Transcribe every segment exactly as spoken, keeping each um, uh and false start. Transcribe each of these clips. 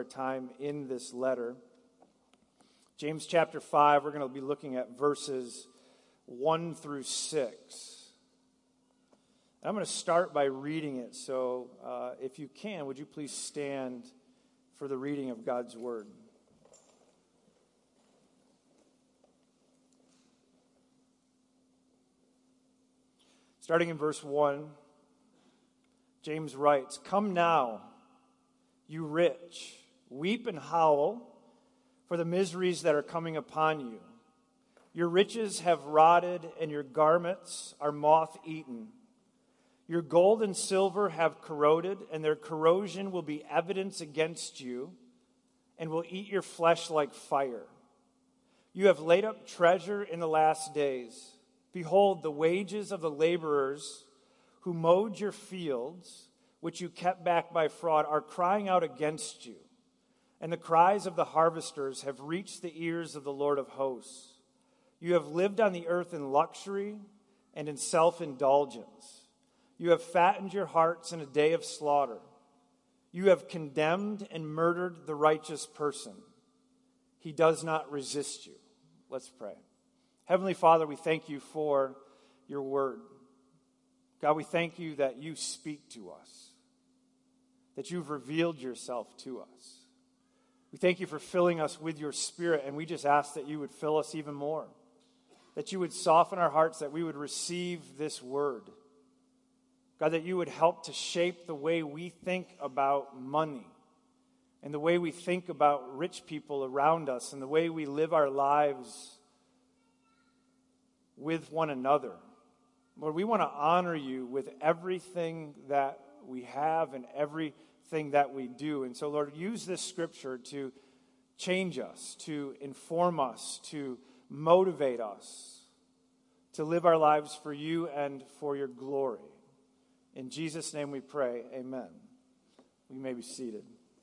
our time in this letter. James chapter five, we're going to be looking at verses one through six. I'm going to start by reading it, so uh, if you can, would you please stand for the reading of God's word? Starting in verse one, James writes, "Come now, you rich, weep and howl for the miseries that are coming upon you. Your riches have rotted, and your garments are moth-eaten. Your gold and silver have corroded, and their corrosion will be evidence against you, and will eat your flesh like fire. You have laid up treasure in the last days. Behold, the wages of the laborers who mowed your fields, which you kept back by fraud, are crying out against you. And the cries of the harvesters have reached the ears of the Lord of hosts. You have lived on the earth in luxury and in self-indulgence. You have fattened your hearts in a day of slaughter. You have condemned and murdered the righteous person. He does not resist you." Let's pray. Heavenly Father, we thank you for your word. God, we thank you that you speak to us, that you've revealed yourself to us. We thank you for filling us with your Spirit, and we just ask that you would fill us even more, that you would soften our hearts, that we would receive this word. God, that you would help to shape the way we think about money and the way we think about rich people around us and the way we live our lives with one another. Lord, we want to honor you with everything that we have and everything that we do. And so, Lord, use this scripture to change us, to inform us, to motivate us, to live our lives for you and for your glory. In Jesus' name we pray, amen. We may be seated.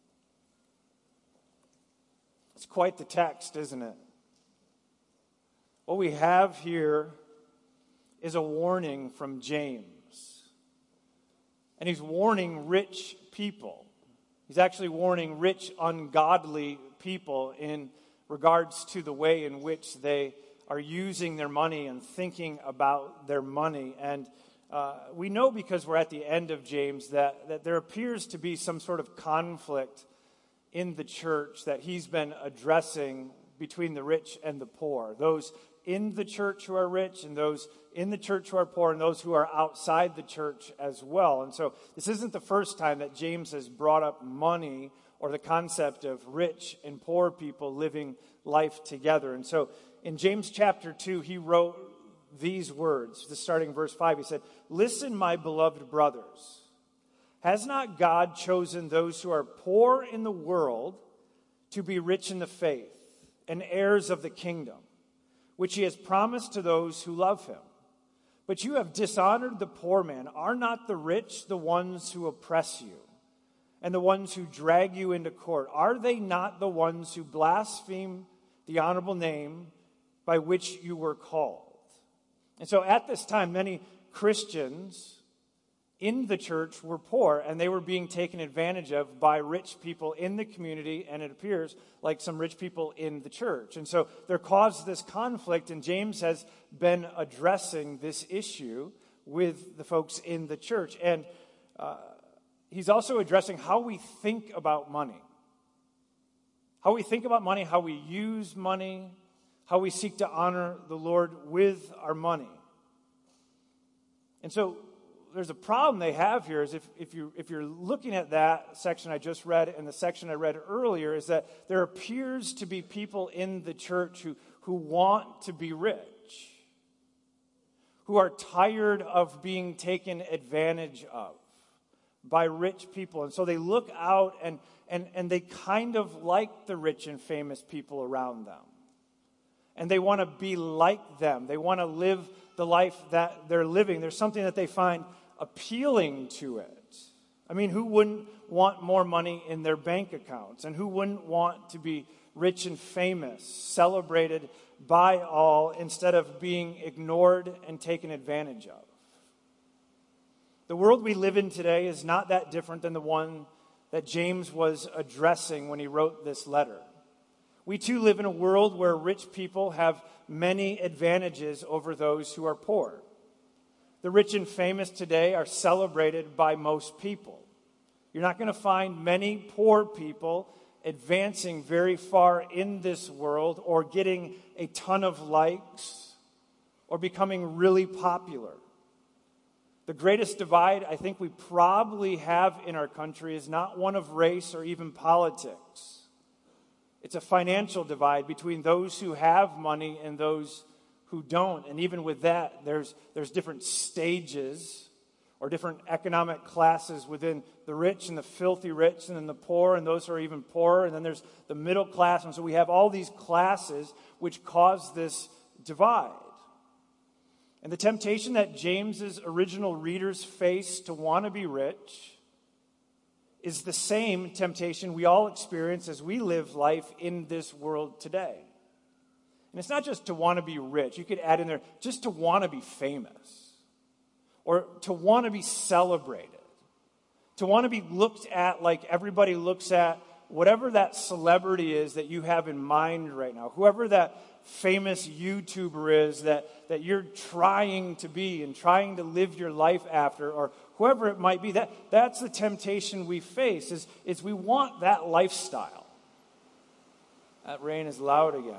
It's quite the text, isn't it? What we have here is a warning from James. And he's warning rich people. He's actually warning rich, ungodly people in regards to the way in which they are using their money and thinking about their money. And uh, we know, because we're at the end of James, that, that there appears to be some sort of conflict in the church that he's been addressing between the rich and the poor. Those in the church who are rich, and those in the church who are poor, and those who are outside the church as well. And so this isn't the first time that James has brought up money or the concept of rich and poor people living life together. And so in James chapter two, he wrote these words, just starting in verse five. He said, "Listen, my beloved brothers, has not God chosen those who are poor in the world to be rich in the faith and heirs of the kingdom, which he has promised to those who love him? But you have dishonored the poor man. Are not the rich the ones who oppress you and the ones who drag you into court? Are they not the ones who blaspheme the honorable name by which you were called?" And so at this time, many Christians in the church were poor, and they were being taken advantage of by rich people in the community, and it appears like some rich people in the church. And so there caused this conflict, and James has been addressing this issue with the folks in the church. And uh, he's also addressing how we think about money. How we think about money, how we use money, how we seek to honor the Lord with our money. And so there's a problem they have here is if, if, you, if you're looking at that section I just read and the section I read earlier, is that there appears to be people in the church who, who want to be rich, who are tired of being taken advantage of by rich people. And so they look out and, and, and they kind of like the rich and famous people around them. And they want to be like them. They want to live the life that they're living. There's something that they find appealing to it. I mean, who wouldn't want more money in their bank accounts? And who wouldn't want to be rich and famous, celebrated by all, instead of being ignored and taken advantage of? The world we live in today is not that different than the one that James was addressing when he wrote this letter. We too live in a world where rich people have many advantages over those who are poor. The rich and famous today are celebrated by most people. You're not going to find many poor people advancing very far in this world or getting a ton of likes or becoming really popular. The greatest divide I think we probably have in our country is not one of race or even politics. It's a financial divide between those who have money and those who don't. And even with that, there's, there's different stages or different economic classes within the rich and the filthy rich, and then the poor and those who are even poorer. And then there's the middle class. And so we have all these classes which cause this divide. And the temptation that James's original readers face to want to be rich is the same temptation we all experience as we live life in this world today. And it's not just to want to be rich. You could add in there just to want to be famous or to want to be celebrated, to want to be looked at like everybody looks at whatever that celebrity is that you have in mind right now, whoever that famous YouTuber is that, that you're trying to be and trying to live your life after, or whoever it might be. That, that's the temptation we face, is, is we want that lifestyle. That rain is loud again.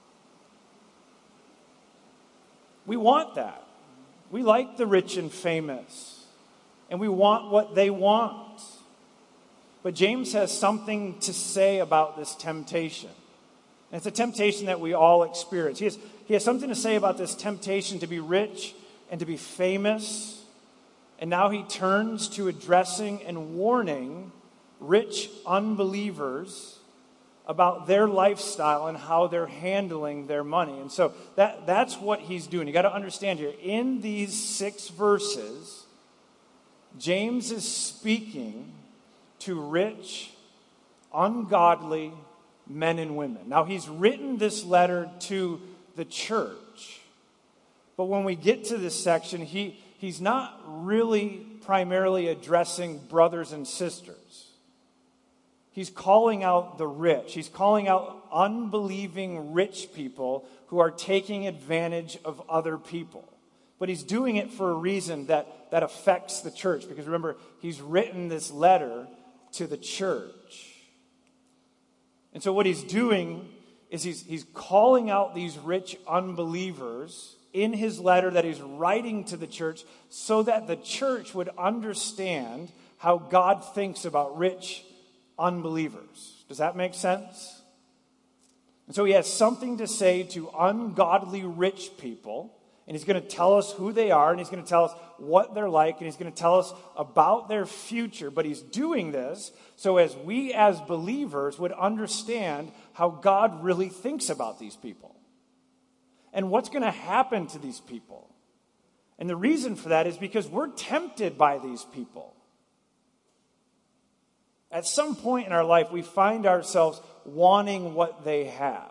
We want that. We like the rich and famous, and we want what they want. But James has something to say about this temptation. And it's a temptation that we all experience. He has, he has something to say about this temptation to be rich and to be famous. And now he turns to addressing and warning rich unbelievers about their lifestyle and how they're handling their money. And so that, that's what he's doing. You got to understand here, in these six verses, James is speaking to rich, ungodly men and women. Now, he's written this letter to the church. But when we get to this section, he, he's not really primarily addressing brothers and sisters. He's calling out the rich. He's calling out unbelieving rich people who are taking advantage of other people. But he's doing it for a reason that, that affects the church. Because remember, he's written this letter to the church. And so what he's doing is he's, he's calling out these rich unbelievers in his letter that he's writing to the church so that the church would understand how God thinks about rich unbelievers. Does that make sense? And so he has something to say to ungodly rich people, and he's going to tell us who they are, and he's going to tell us what they're like, and he's going to tell us about their future. But he's doing this so as we as believers would understand how God really thinks about these people and what's going to happen to these people. And the reason for that is because we're tempted by these people. At some point in our life, we find ourselves wanting what they have.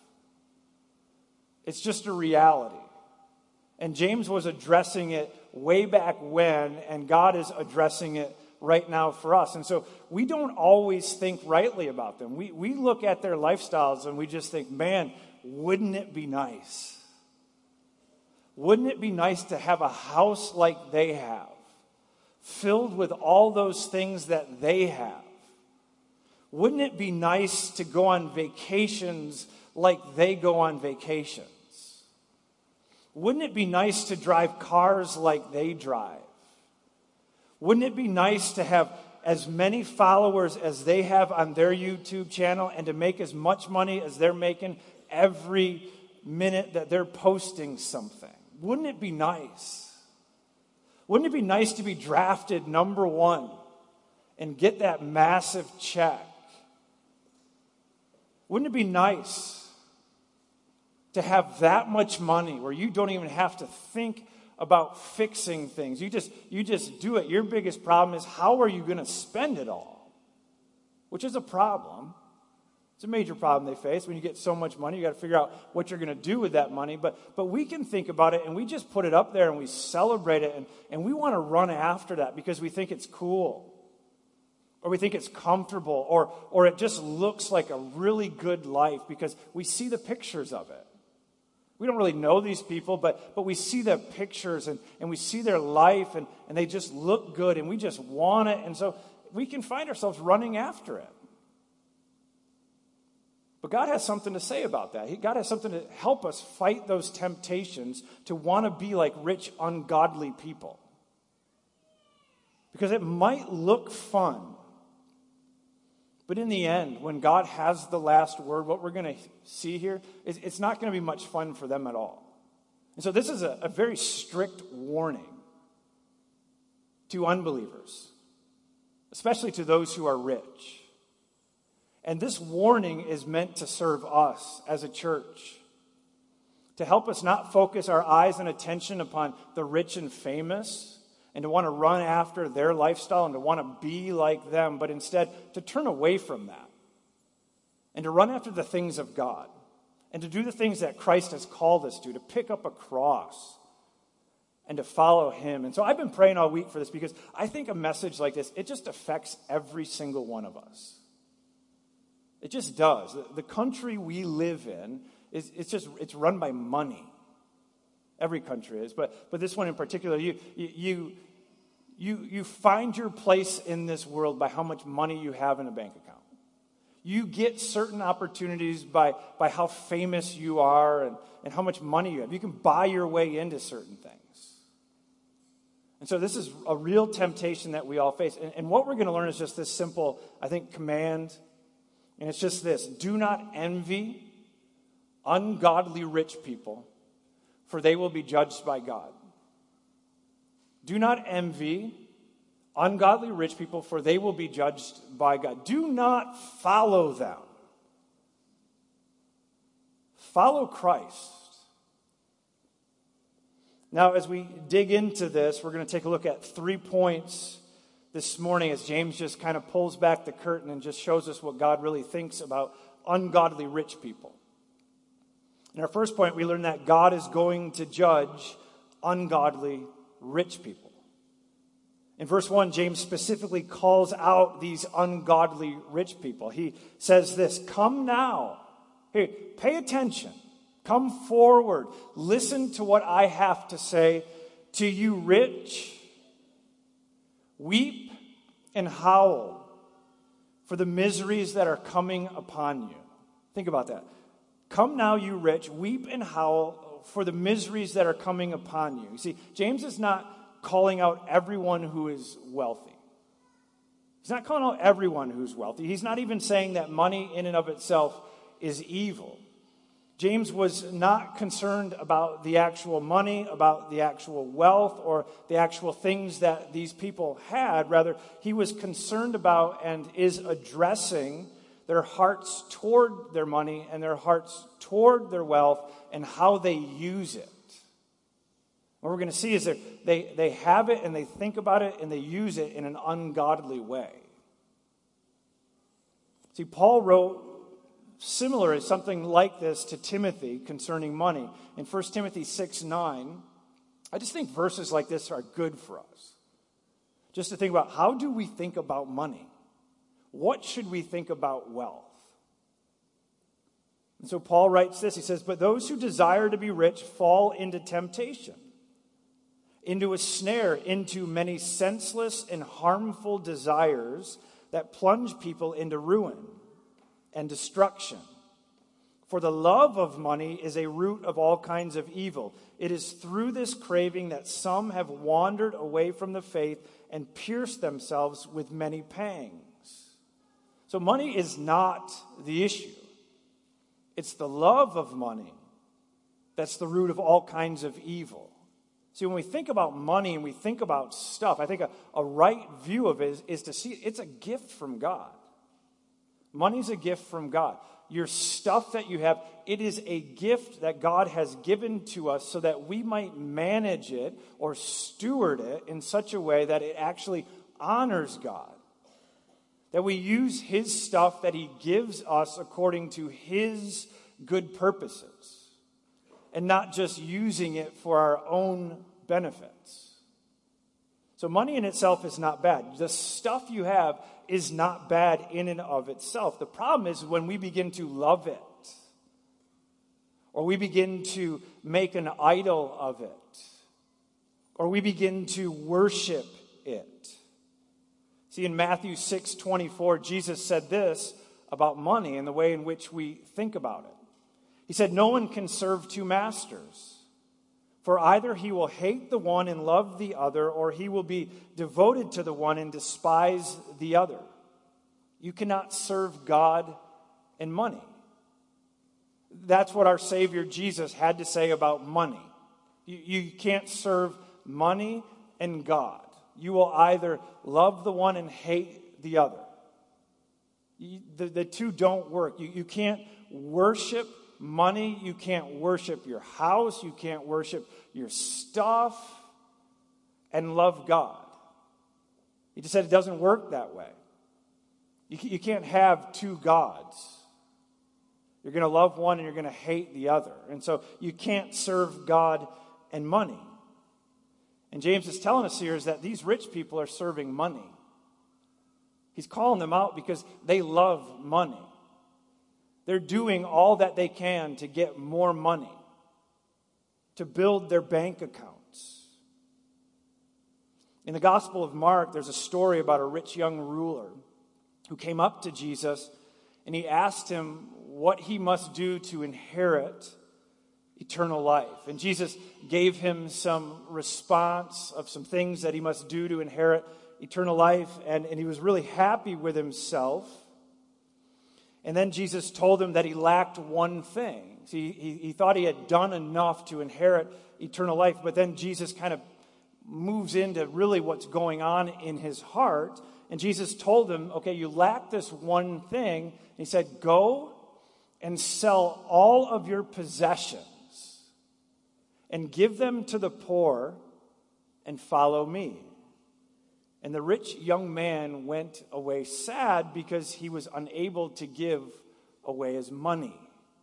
It's just a reality. And James was addressing it way back when, and God is addressing it right now for us. And so we don't always think rightly about them. We, we look at their lifestyles and we just think, man, wouldn't it be nice? Wouldn't it be nice to have a house like they have, filled with all those things that they have? Wouldn't it be nice to go on vacations like they go on vacations? Wouldn't it be nice to drive cars like they drive? Wouldn't it be nice to have as many followers as they have on their YouTube channel and to make as much money as they're making every minute that they're posting something? Wouldn't it be nice? Wouldn't it be nice to be drafted number one and get that massive check? Wouldn't it be nice to have that much money where you don't even have to think about fixing things? You just, you just do it. Your biggest problem is, how are you going to spend it all? Which is a problem. It's a major problem they face. When you get so much money, you got to figure out what you're going to do with that money. But, but we can think about it, and we just put it up there, and we celebrate it, and, and we want to run after that because we think it's cool. or we think it's comfortable, or, or it just looks like a really good life because we see the pictures of it. We don't really know these people, but, but we see the pictures and, and we see their life and, and they just look good and we just want it. And so we can find ourselves running after it. But God has something to say about that. He, God has something to help us fight those temptations to want to be like rich, ungodly people. Because it might look fun. But in the end, when God has the last word, what we're going to see here is it's not going to be much fun for them at all. And so this is a, a very strict warning to unbelievers, especially to those who are rich. And this warning is meant to serve us as a church, to help us not focus our eyes and attention upon the rich and famous, and to want to run after their lifestyle and to want to be like them, but instead to turn away from that and to run after the things of God and to do the things that Christ has called us to, to pick up a cross and to follow him. And so I've been praying all week for this because I think a message like this, it just affects every single one of us. It just does. The, the country we live in, is it's just, it's run by money. Every country is, but but this one in particular, you you you you find your place in this world by how much money you have in a bank account. You get certain opportunities by by how famous you are and, and how much money you have. You can buy your way into certain things. And so this is a real temptation that we all face. And, and what we're going to learn is just this simple, I think, command. And it's just this: do not envy ungodly rich people, for they will be judged by God. Do not envy ungodly rich people, for they will be judged by God. Do not follow them. Follow Christ. Now, as we dig into this, we're going to take a look at three points this morning as James just kind of pulls back the curtain and just shows us what God really thinks about ungodly rich people. In our first point, we learn that God is going to judge ungodly rich people. In verse one, James specifically calls out these ungodly rich people. He says this: come now. Hey, pay attention. Come forward. Listen to what I have to say to you rich. Weep and howl for the miseries that are coming upon you. Think about that. Come now, you rich, weep and howl for the miseries that are coming upon you. You see, James is not calling out everyone who is wealthy. He's not calling out everyone who's wealthy. He's not even saying that money in and of itself is evil. James was not concerned about the actual money, about the actual wealth, or the actual things that these people had. Rather, he was concerned about and is addressing their hearts toward their money and their hearts toward their wealth and how they use it. What we're going to see is that they, they have it and they think about it and they use it in an ungodly way. See, Paul wrote similar as something like this to Timothy concerning money. In First Timothy six nine, I just think verses like this are good for us. Just to think about, how do we think about money? What should we think about wealth? And so Paul writes this. He says, but those who desire to be rich fall into temptation, into a snare, into many senseless and harmful desires that plunge people into ruin and destruction. For the love of money is a root of all kinds of evil. It is through this craving that some have wandered away from the faith and pierced themselves with many pangs. So money is not the issue. It's the love of money that's the root of all kinds of evil. See, when we think about money and we think about stuff, I think a, a right view of it is, is to see it's a gift from God. Money's a gift from God. Your stuff that you have, it is a gift that God has given to us so that we might manage it or steward it in such a way that it actually honors God. That we use his stuff that he gives us according to his good purposes. And not just using it for our own benefits. So money in itself is not bad. The stuff you have is not bad in and of itself. The problem is when we begin to love it, or we begin to make an idol of it, or we begin to worship it. See, in Matthew six twenty-four, Jesus said this about money and the way in which we think about it. He said, "No one can serve two masters, for either he will hate the one and love the other, or he will be devoted to the one and despise the other. You cannot serve God and money." That's what our Savior Jesus had to say about money. You, you can't serve money and God. You will either love the one and hate the other. You, the, the two don't work. You, you can't worship money. You can't worship your house. You can't worship your stuff and love God. He just said it doesn't work that way. You, you can't have two gods. You're going to love one and you're going to hate the other. And so you can't serve God and money. And James is telling us here is that these rich people are serving money. He's calling them out because they love money. They're doing all that they can to get more money, to build their bank accounts. In the Gospel of Mark, there's a story about a rich young ruler who came up to Jesus and he asked him what he must do to inherit eternal life. And Jesus gave him some response of some things that he must do to inherit eternal life. And, and he was really happy with himself. And then Jesus told him that he lacked one thing. See, he, he thought he had done enough to inherit eternal life. But then Jesus kind of moves into really what's going on in his heart. And Jesus told him, okay, you lack this one thing. And he said, go and sell all of your possessions and give them to the poor and follow me. And the rich young man went away sad because he was unable to give away his money.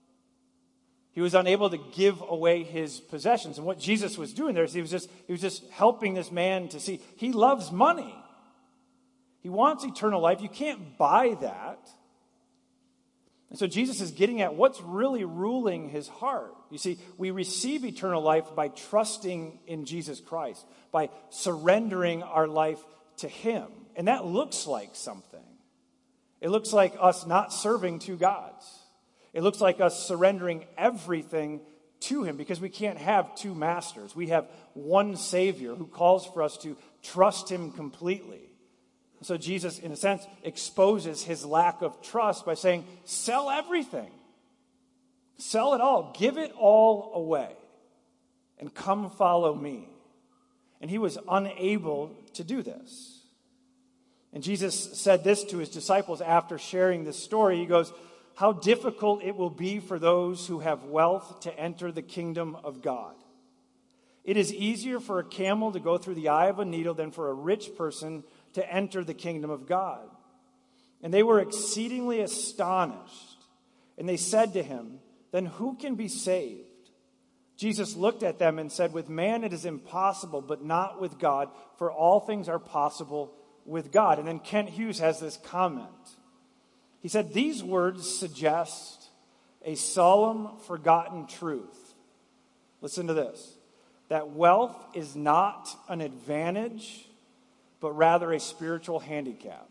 He was unable to give away his possessions. And what Jesus was doing there is he was just, he was just helping this man to see he loves money. He wants eternal life. You can't buy that. And so Jesus is getting at what's really ruling his heart. You see, we receive eternal life by trusting in Jesus Christ, by surrendering our life to him. And that looks like something. It looks like us not serving two gods. It looks like us surrendering everything to him because we can't have two masters. We have one Savior who calls for us to trust him completely. So Jesus, in a sense, exposes his lack of trust by saying, sell everything. Sell it all. Give it all away. And come follow me. And he was unable to do this. And Jesus said this to his disciples after sharing this story. He goes, how difficult it will be for those who have wealth to enter the kingdom of God. It is easier for a camel to go through the eye of a needle than for a rich person to enter the kingdom of God. And they were exceedingly astonished. And they said to him, then who can be saved? Jesus looked at them and said, with man it is impossible, but not with God, for all things are possible with God. And then Kent Hughes has this comment. He said, these words suggest a solemn, forgotten truth. Listen to this. That wealth is not an advantage, but rather a spiritual handicap.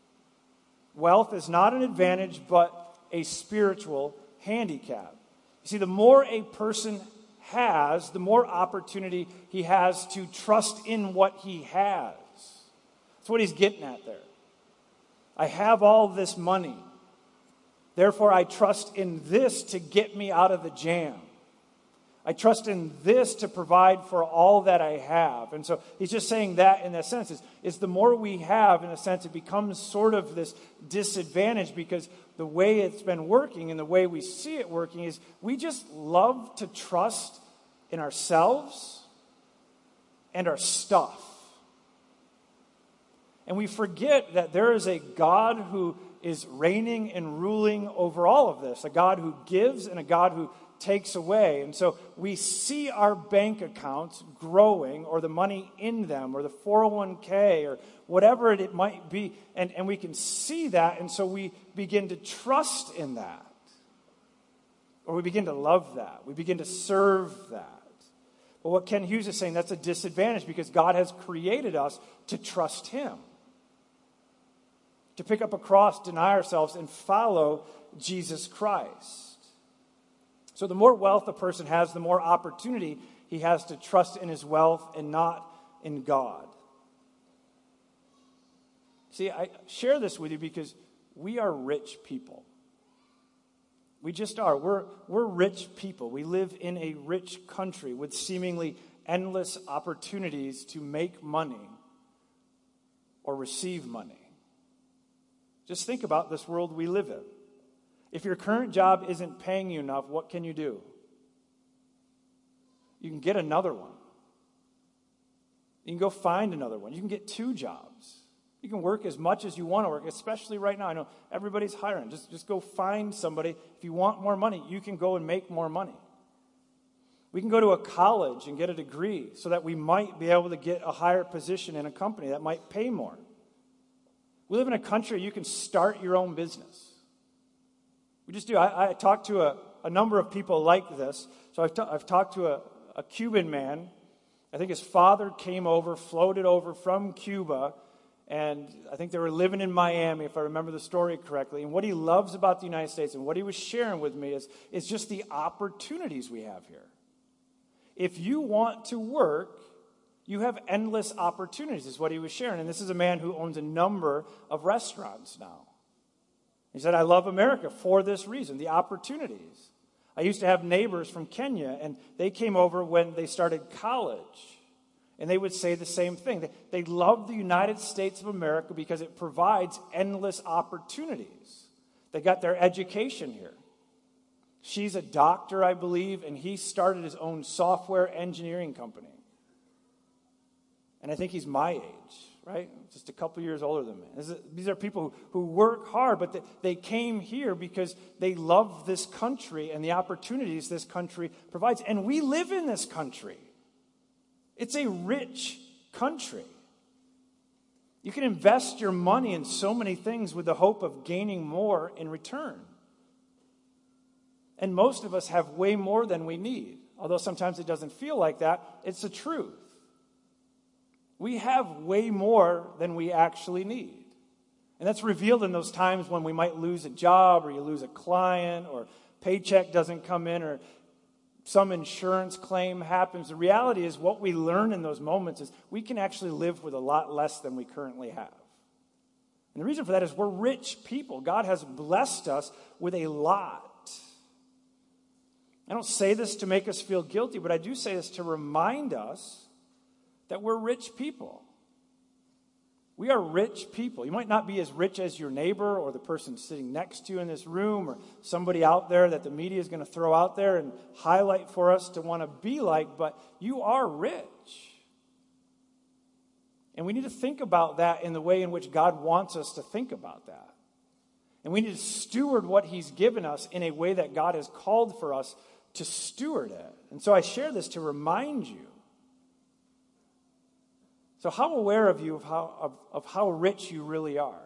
Wealth is not an advantage, but a spiritual handicap. You see, the more a person has, the more opportunity he has to trust in what he has. That's what he's getting at there. I have all this money. Therefore, I trust in this to get me out of the jam. I trust in this to provide for all that I have. And so he's just saying that in a sense. Is, is the more we have, in a sense, it becomes sort of this disadvantage because the way it's been working and the way we see it working is we just love to trust in ourselves and our stuff. And we forget that there is a God who is reigning and ruling over all of this, a God who gives and a God who takes away. And so we see our bank accounts growing, or the money in them, or the four oh one k, or whatever it might be, and, and we can see that, and so we begin to trust in that. Or we begin to love that. We begin to serve that. But what Ken Hughes is saying, that's a disadvantage, because God has created us to trust Him. To pick up a cross, deny ourselves, and follow Jesus Christ. So the more wealth a person has, the more opportunity he has to trust in his wealth and not in God. See, I share this with you because we are rich people. We just are. We're, we're rich people. We live in a rich country with seemingly endless opportunities to make money or receive money. Just think about this world we live in. If your current job isn't paying you enough, what can you do? You can get another one. You can go find another one. You can get two jobs. You can work as much as you want to work, especially right now. I know everybody's hiring. Just, just go find somebody. If you want more money, you can go and make more money. We can go to a college and get a degree so that we might be able to get a higher position in a company that might pay more. We live in a country where you can start your own business. We just do. I, I talked to a, a number of people like this. So I've, t- I've talked to a, a Cuban man. I think his father came over, floated over from Cuba, and I think they were living in Miami, if I remember the story correctly. And what he loves about the United States, and what he was sharing with me, is, is just the opportunities we have here. If you want to work, you have endless opportunities, is what he was sharing. And this is a man who owns a number of restaurants now. He said, I love America for this reason, the opportunities. I used to have neighbors from Kenya, and they came over when they started college. And they would say the same thing. They, they love the United States of America because it provides endless opportunities. They got their education here. She's a doctor, I believe, and he started his own software engineering company. And I think he's my age, right? Just a couple years older than me. Is, these are people who, who work hard, but they, they came here because they love this country and the opportunities this country provides. And we live in this country. It's a rich country. You can invest your money in so many things with the hope of gaining more in return. And most of us have way more than we need. Although sometimes it doesn't feel like that, it's the truth. We have way more than we actually need. And that's revealed in those times when we might lose a job, or you lose a client, or paycheck doesn't come in, or some insurance claim happens. The reality is, what we learn in those moments is we can actually live with a lot less than we currently have. And the reason for that is we're rich people. God has blessed us with a lot. I don't say this to make us feel guilty, but I do say this to remind us that we're rich people. We are rich people. You might not be as rich as your neighbor or the person sitting next to you in this room, or somebody out there that the media is going to throw out there and highlight for us to want to be like, but you are rich. And we need to think about that in the way in which God wants us to think about that. And we need to steward what He's given us in a way that God has called for us to steward it. And so I share this to remind you. So how aware of you of how, of, of how rich you really are?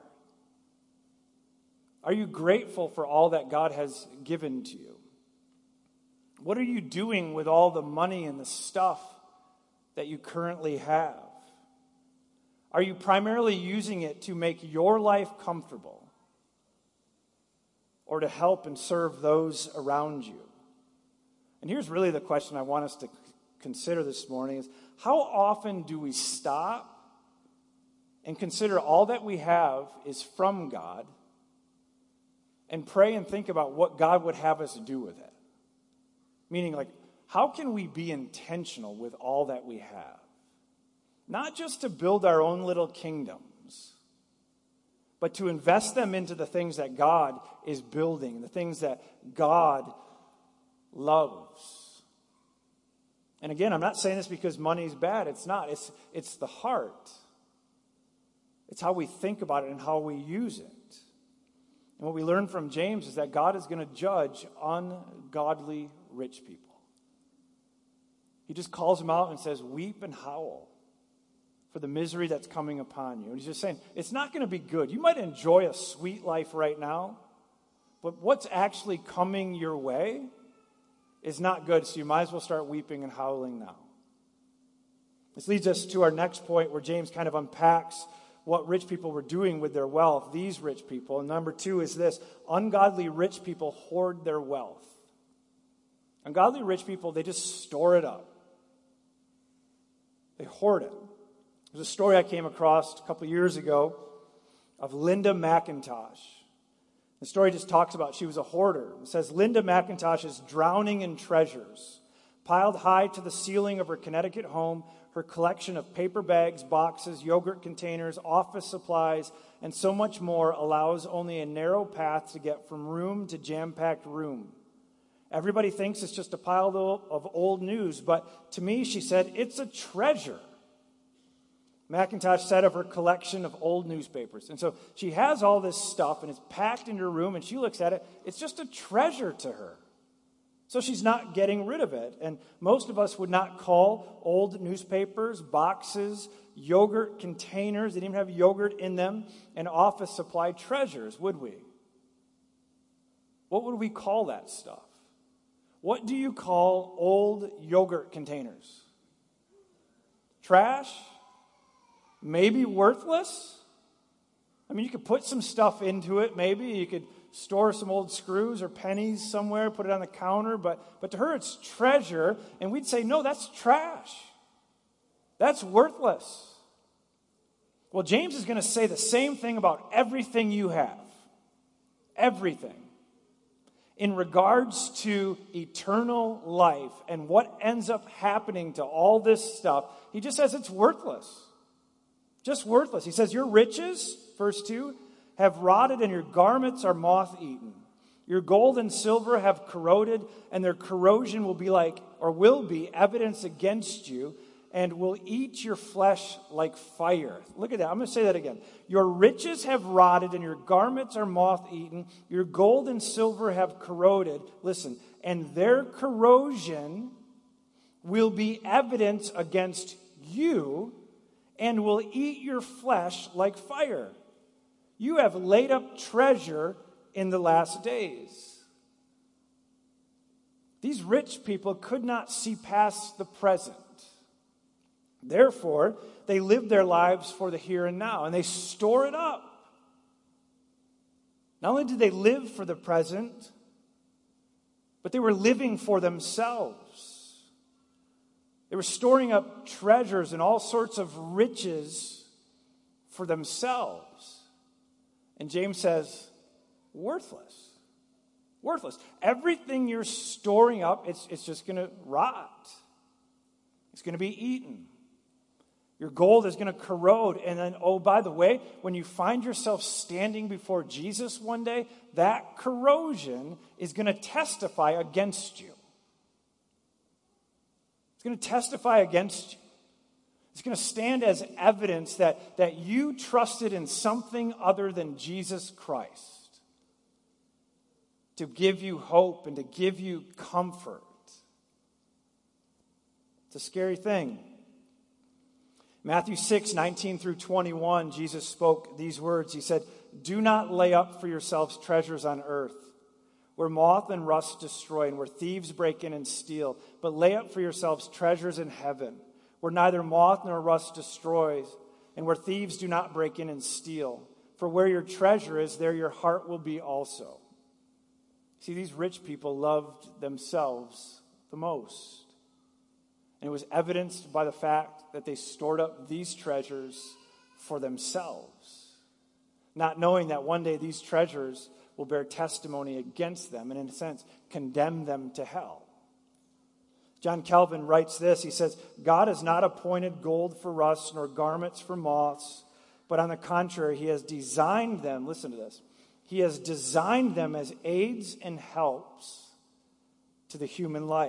Are you grateful for all that God has given to you? What are you doing with all the money and the stuff that you currently have? Are you primarily using it to make your life comfortable, or to help and serve those around you? And here's really the question I want us to consider this morning is, how often do we stop and consider all that we have is from God, and pray and think about what God would have us do with it? Meaning, like, how can we be intentional with all that we have? Not just to build our own little kingdoms, but to invest them into the things that God is building, the things that God loves. And again, I'm not saying this because money's bad. It's not. It's, it's the heart. It's how we think about it and how we use it. And what we learn from James is that God is going to judge ungodly rich people. He just calls them out and says, weep and howl for the misery that's coming upon you. And he's just saying, it's not going to be good. You might enjoy a sweet life right now, but what's actually coming your way is not good, so you might as well start weeping and howling now. This leads us to our next point where James kind of unpacks what rich people were doing with their wealth, these rich people. And number two is this: ungodly rich people hoard their wealth. Ungodly rich people, they just store it up. They hoard it. There's a story I came across a couple years ago of Linda McIntosh. The story just talks about she was a hoarder. It says Linda McIntosh is drowning in treasures. Piled high to the ceiling of her Connecticut home, her collection of paper bags, boxes, yogurt containers, office supplies, and so much more allows only a narrow path to get from room to jam-packed room. Everybody thinks it's just a pile of old news, but to me, she said, it's a treasure. McIntosh said of her collection of old newspapers. And so she has all this stuff, and it's packed in her room, and she looks at it. It's just a treasure to her. So she's not getting rid of it. And most of us would not call old newspapers, boxes, yogurt containers, they didn't even have yogurt in them, and office supply treasures, would we? What would we call that stuff? What do you call old yogurt containers? Trash? Maybe worthless? I mean, you could put some stuff into it, maybe. You could store some old screws or pennies somewhere, put it on the counter, but, but to her it's treasure, and we'd say, no, that's trash. That's worthless. Well, James is going to say the same thing about everything you have. Everything. In regards to eternal life and what ends up happening to all this stuff, he just says it's worthless. Just worthless. He says, your riches, verse two, have rotted and your garments are moth-eaten. Your gold and silver have corroded, and their corrosion will be like, or will be, evidence against you, and will eat your flesh like fire. Look at that. I'm going to say that again. Your riches have rotted and your garments are moth-eaten. Your gold and silver have corroded. Listen, and their corrosion will be evidence against you and will eat your flesh like fire. You have laid up treasure in the last days. These rich people could not see past the present. Therefore, they live their lives for the here and now, and they store it up. Not only did they live for the present, but they were living for themselves. They were storing up treasures and all sorts of riches for themselves. And James says, worthless. Worthless. Everything you're storing up, it's, it's just going to rot. It's going to be eaten. Your gold is going to corrode. And then, oh, by the way, when you find yourself standing before Jesus one day, that corrosion is going to testify against you. It's going to testify against you. It's going to stand as evidence that, that you trusted in something other than Jesus Christ to give you hope and to give you comfort. It's a scary thing. Matthew six, nineteen through twenty-one, Jesus spoke these words. He said, do not lay up for yourselves treasures on earth, where moth and rust destroy and where thieves break in and steal, but lay up for yourselves treasures in heaven, where neither moth nor rust destroys, and where thieves do not break in and steal. For where your treasure is, there your heart will be also. See, these rich people loved themselves the most. And it was evidenced by the fact that they stored up these treasures for themselves, not knowing that one day these treasures will bear testimony against them and, in a sense, condemn them to hell. John Calvin writes this. He says, God has not appointed gold for rust nor garments for moths, but on the contrary, he has designed them, listen to this, he has designed them as aids and helps to the human life.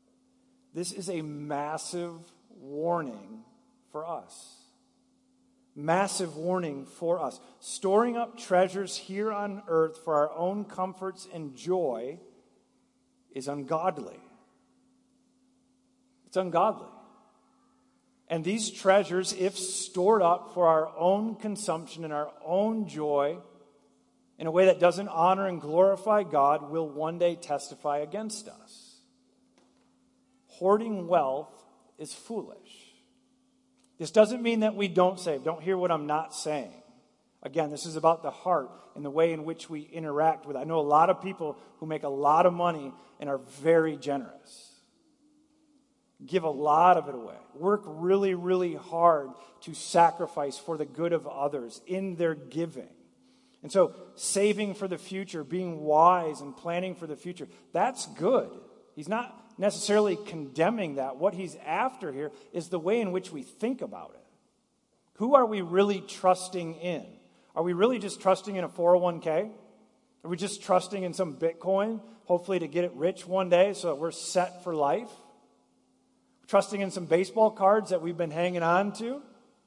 This is a massive warning for us. Massive warning for us. Storing up treasures here on earth for our own comforts and joy is ungodly. It's ungodly. And these treasures, if stored up for our own consumption and our own joy in a way that doesn't honor and glorify God, will one day testify against us. Hoarding wealth is foolish. This doesn't mean that we don't save. Don't hear what I'm not saying. Again, this is about the heart and the way in which we interact with it. I know a lot of people who make a lot of money and are very generous. Give a lot of it away. Work really, really hard to sacrifice for the good of others in their giving. And so saving for the future, being wise and planning for the future, that's good. He's not necessarily condemning that. What he's after here is the way in which we think about it. Who are we really trusting in? Are we really just trusting in a four oh one k? Are we just trusting in some Bitcoin, hopefully to get it rich one day so that we're set for life? Trusting in some baseball cards that we've been hanging on to?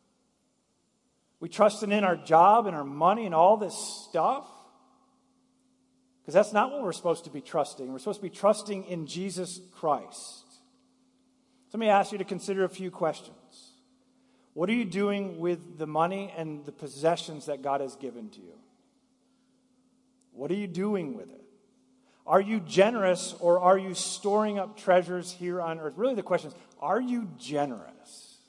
We trusting in our job and our money and all this stuff? Because that's not what we're supposed to be trusting. We're supposed to be trusting in Jesus Christ. So let me ask you to consider a few questions. What are you doing with the money and the possessions that God has given to you? What are you doing with it? Are you generous, or are you storing up treasures here on earth? Really the question is, are you generous?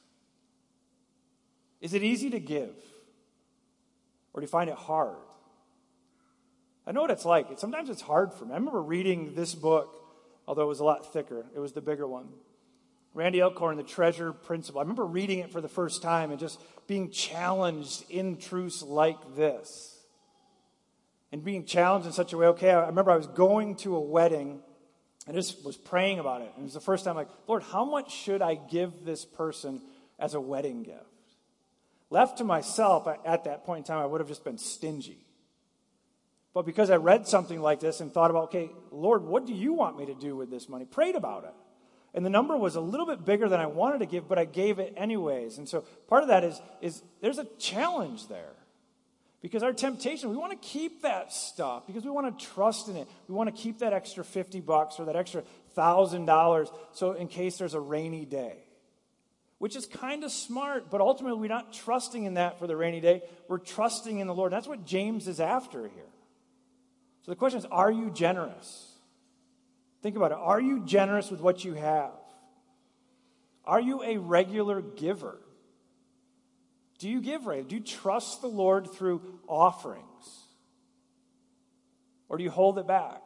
Is it easy to give? Or do you find it hard? I know what it's like. Sometimes it's hard for me. I remember reading this book, although it was a lot thicker. It was the bigger one. Randy Alcorn, The Treasure Principle. I remember reading it for the first time and just being challenged in truths like this. And being challenged in such a way, okay, I remember I was going to a wedding and just was praying about it. And it was the first time, like, Lord, how much should I give this person as a wedding gift? Left to myself at that point in time, I would have just been stingy. But because I read something like this and thought about, okay, Lord, what do you want me to do with this money? Prayed about it. And the number was a little bit bigger than I wanted to give, but I gave it anyways. And so part of that is, is there's a challenge there. Because our temptation, we want to keep that stuff because we want to trust in it. We want to keep that extra fifty bucks or that extra one thousand dollars so in case there's a rainy day. Which is kind of smart, but ultimately we're not trusting in that for the rainy day. We're trusting in the Lord. That's what James is after here. So the question is, are you generous? Think about it. Are you generous with what you have? Are you a regular giver? Do you give regularly? Do you trust the Lord through offerings? Or do you hold it back?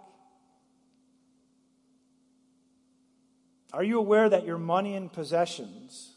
Are you aware that your money and possessions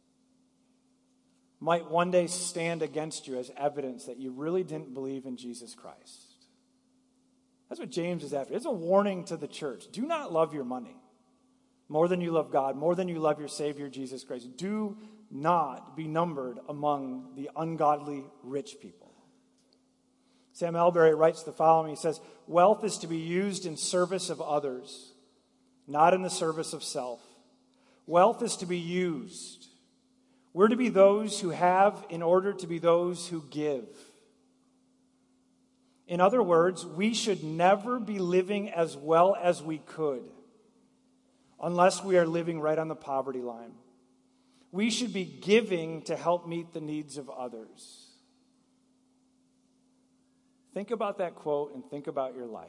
might one day stand against you as evidence that you really didn't believe in Jesus Christ? That's what James is after. It's a warning to the church. Do not love your money more than you love God, more than you love your Savior, Jesus Christ. Do not be numbered among the ungodly rich people. Sam Alberry writes the following. He says, wealth is to be used in service of others, not in the service of self. Wealth is to be used. We're to be those who have in order to be those who give. In other words, we should never be living as well as we could unless we are living right on the poverty line. We should be giving to help meet the needs of others. Think about that quote and think about your life.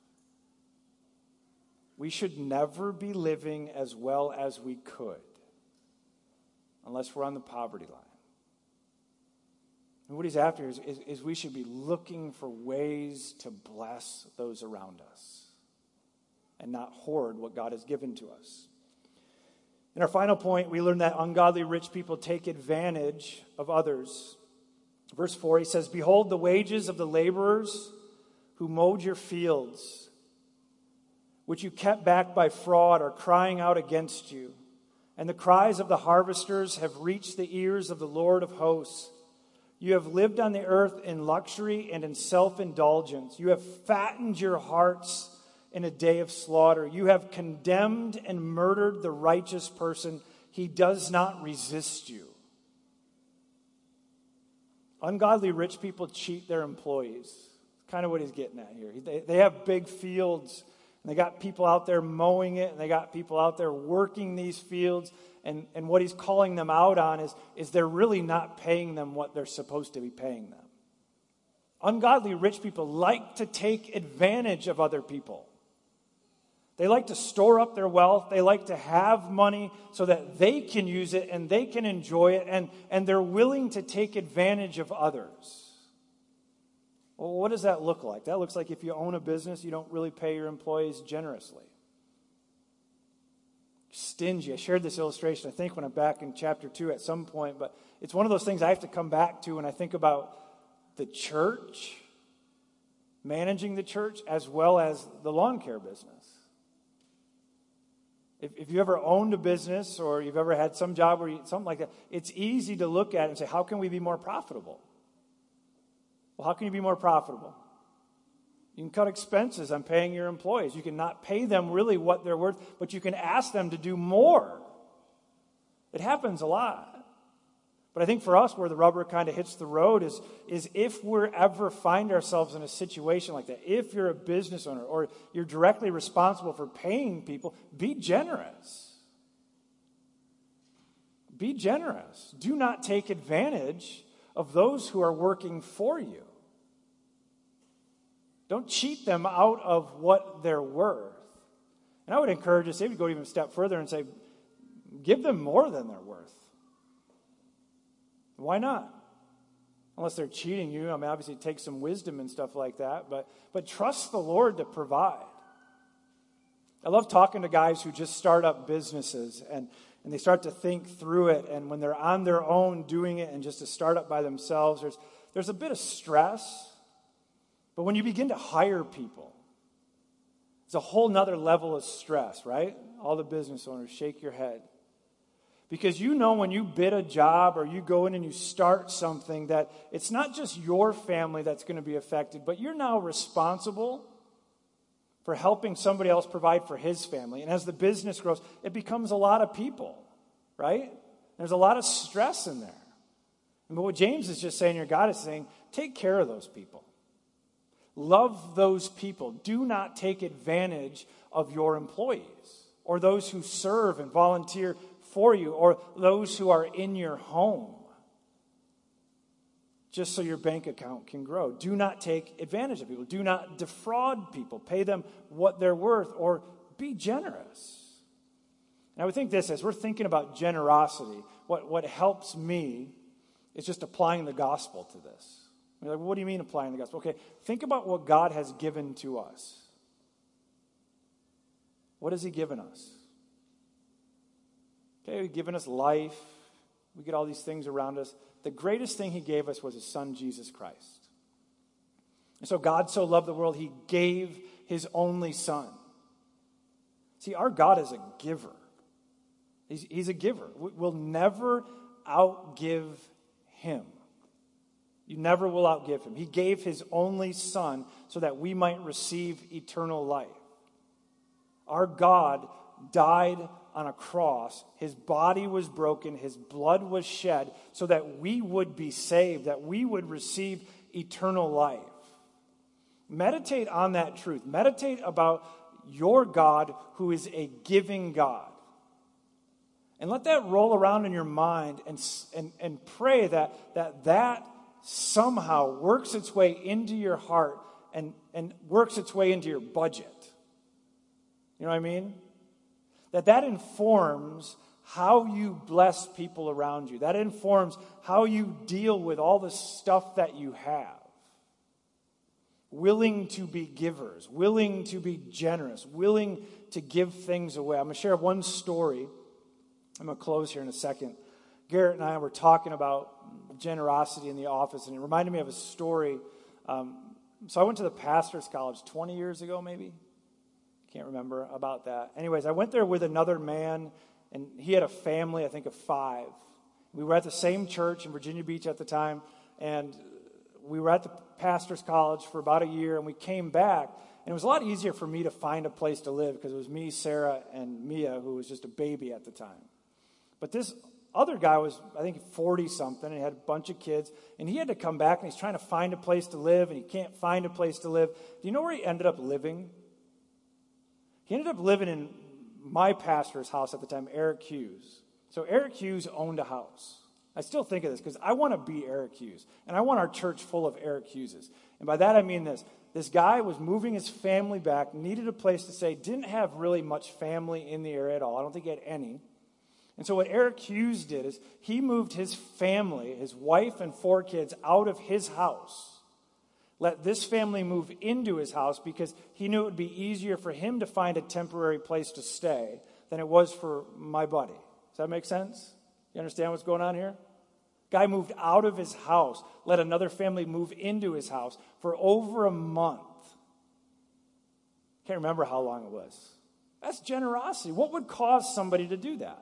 We should never be living as well as we could unless we're on the poverty line. And what he's after is, is, is we should be looking for ways to bless those around us and not hoard what God has given to us. In our final point, we learn that ungodly rich people take advantage of others. Verse four, he says, behold the wages of the laborers who mowed your fields, which you kept back by fraud, are crying out against you. And the cries of the harvesters have reached the ears of the Lord of hosts. You have lived on the earth in luxury and in self-indulgence. You have fattened your hearts in a day of slaughter. You have condemned and murdered the righteous person. He does not resist you. Ungodly rich people cheat their employees. That's kind of what he's getting at here. They, they have big fields, and they got people out there mowing it, and they got people out there working these fields. And, and what he's calling them out on is, is they're really not paying them what they're supposed to be paying them. Ungodly rich people like to take advantage of other people. They like to store up their wealth. They like to have money so that they can use it and they can enjoy it, and, and they're willing to take advantage of others. Well, what does that look like? That looks like if you own a business, you don't really pay your employees generously. Stingy. I shared this illustration, I think, when I'm back in chapter two at some point, but it's one of those things I have to come back to when I think about the church, managing the church, as well as the lawn care business. If, if you ever owned a business or you've ever had some job where you, something like that, it's easy to look at it and say, how can we be more profitable? Well, how can you be more profitable? You can cut expenses on paying your employees. You can not pay them really what they're worth, but you can ask them to do more. It happens a lot. But I think for us, where the rubber kind of hits the road is, is if we ever find ourselves in a situation like that, if you're a business owner or you're directly responsible for paying people, be generous. Be generous. Do not take advantage of those who are working for you. Don't cheat them out of what they're worth. And I would encourage us, maybe go even a step further and say, give them more than they're worth. Why not? Unless they're cheating you. I mean, obviously it takes some wisdom and stuff like that, but but trust the Lord to provide. I love talking to guys who just start up businesses and, and they start to think through it, and when they're on their own doing it and just to start up by themselves, there's there's a bit of stress. But when you begin to hire people, it's a whole nother level of stress, right? All the business owners, shake your head. Because you know when you bid a job or you go in and you start something that it's not just your family that's going to be affected, but you're now responsible for helping somebody else provide for his family. And as the business grows, it becomes a lot of people, right? There's a lot of stress in there. And what James is just saying here, God is saying, take care of those people. Love those people. Do not take advantage of your employees or those who serve and volunteer for you, or those who are in your home, just so your bank account can grow. Do not take advantage of people. Do not defraud people. Pay them what they're worth, or be generous. And I would think this, as we're thinking about generosity, what, what helps me is just applying the gospel to this. You're like, well, what do you mean applying the gospel? Okay, think about what God has given to us. What has he given us? Okay, he's given us life. We get all these things around us. The greatest thing he gave us was his son, Jesus Christ. And so God so loved the world, he gave his only son. See, our God is a giver. He's, he's a giver. We'll never outgive him. You never will outgive him. He gave his only son so that we might receive eternal life. Our God died on a cross. His body was broken. His blood was shed so that we would be saved, that we would receive eternal life. Meditate on that truth. Meditate about your God who is a giving God. And let that roll around in your mind and, and, and pray that, that that somehow works its way into your heart and, and works its way into your budget. You know what I mean? That that informs how you bless people around you. That informs how you deal with all the stuff that you have. Willing to be givers, willing to be generous, willing to give things away. I'm going to share one story. I'm going to close here in a second. Garrett and I were talking about generosity in the office, and it reminded me of a story. Um, so I went to the pastor's college twenty years ago, maybe. Can't remember about that. Anyways, I went there with another man, and he had a family, I think, of five. We were at the same church in Virginia Beach at the time, and we were at the pastor's college for about a year, and we came back, and it was a lot easier for me to find a place to live because it was me, Sarah, and Mia, who was just a baby at the time. But this other guy was, I think, forty-something, and he had a bunch of kids, and he had to come back, and he's trying to find a place to live, and he can't find a place to live. Do you know where he ended up living? He ended up living in my pastor's house at the time, Eric Hughes. So Eric Hughes owned a house. I still think of this because I want to be Eric Hughes, and I want our church full of Eric Hugheses. And by that I mean this. This guy was moving his family back, needed a place to stay, didn't have really much family in the area at all. I don't think he had any. And so what Eric Hughes did is he moved his family, his wife and four kids, out of his house. Let this family move into his house because he knew it would be easier for him to find a temporary place to stay than it was for my buddy. Does that make sense? You understand what's going on here? Guy moved out of his house, let another family move into his house for over a month. Can't remember how long it was. That's generosity. What would cause somebody to do that?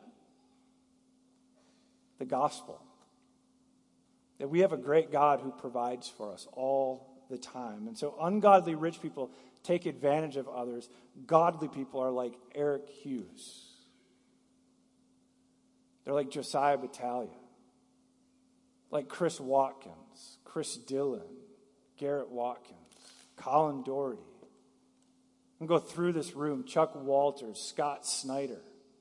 The gospel. That we have a great God who provides for us all the time. And so ungodly rich people take advantage of others. Godly people are like Eric Hughes. They're like Josiah Battaglia. Like Chris Watkins, Chris Dillon, Garrett Watkins, Colin Doherty. And go through this room, Chuck Walters, Scott Snyder.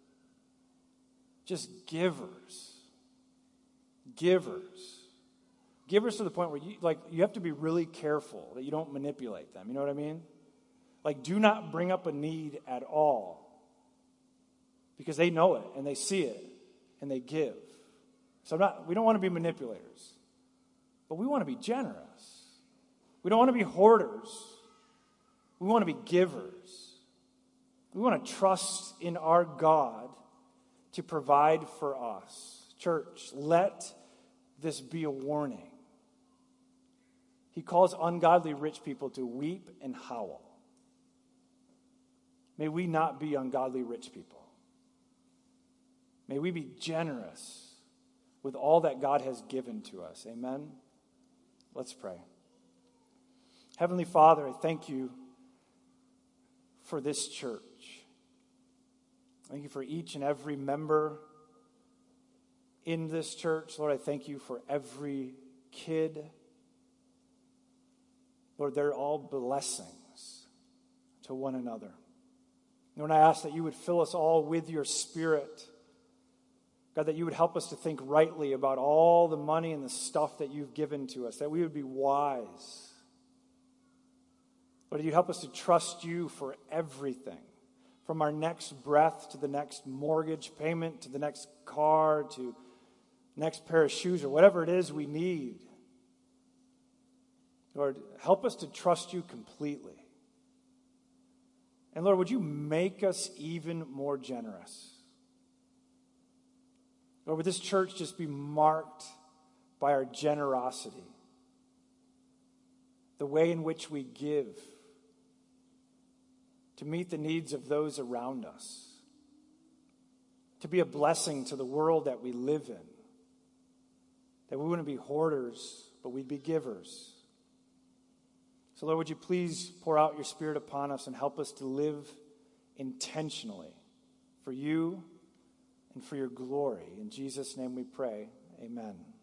Just givers. Givers. Givers to the point where you like you have to be really careful that you don't manipulate them. You know what I mean? Like, do not bring up a need at all. Because they know it and they see it and they give. So I'm not, we don't want to be manipulators, but we want to be generous. We don't want to be hoarders. We want to be givers. We want to trust in our God to provide for us. Church, let this be a warning. He calls ungodly rich people to weep and howl. May we not be ungodly rich people. May we be generous with all that God has given to us. Amen? Let's pray. Heavenly Father, I thank you for this church. Thank you for each and every member in this church. Lord, I thank you for every kid. Lord, they're all blessings to one another. Lord, I ask that you would fill us all with your Spirit. God, that you would help us to think rightly about all the money and the stuff that you've given to us, that we would be wise. Lord, you'd help us to trust you for everything, from our next breath to the next mortgage payment, to the next car, to next pair of shoes, or whatever it is we need. Lord, help us to trust you completely. And Lord, would you make us even more generous? Lord, would this church just be marked by our generosity, the way in which we give to meet the needs of those around us, to be a blessing to the world that we live in, that we wouldn't be hoarders, but we'd be givers. So, Lord, would you please pour out your Spirit upon us and help us to live intentionally for you and for your glory. In Jesus' name we pray. Amen.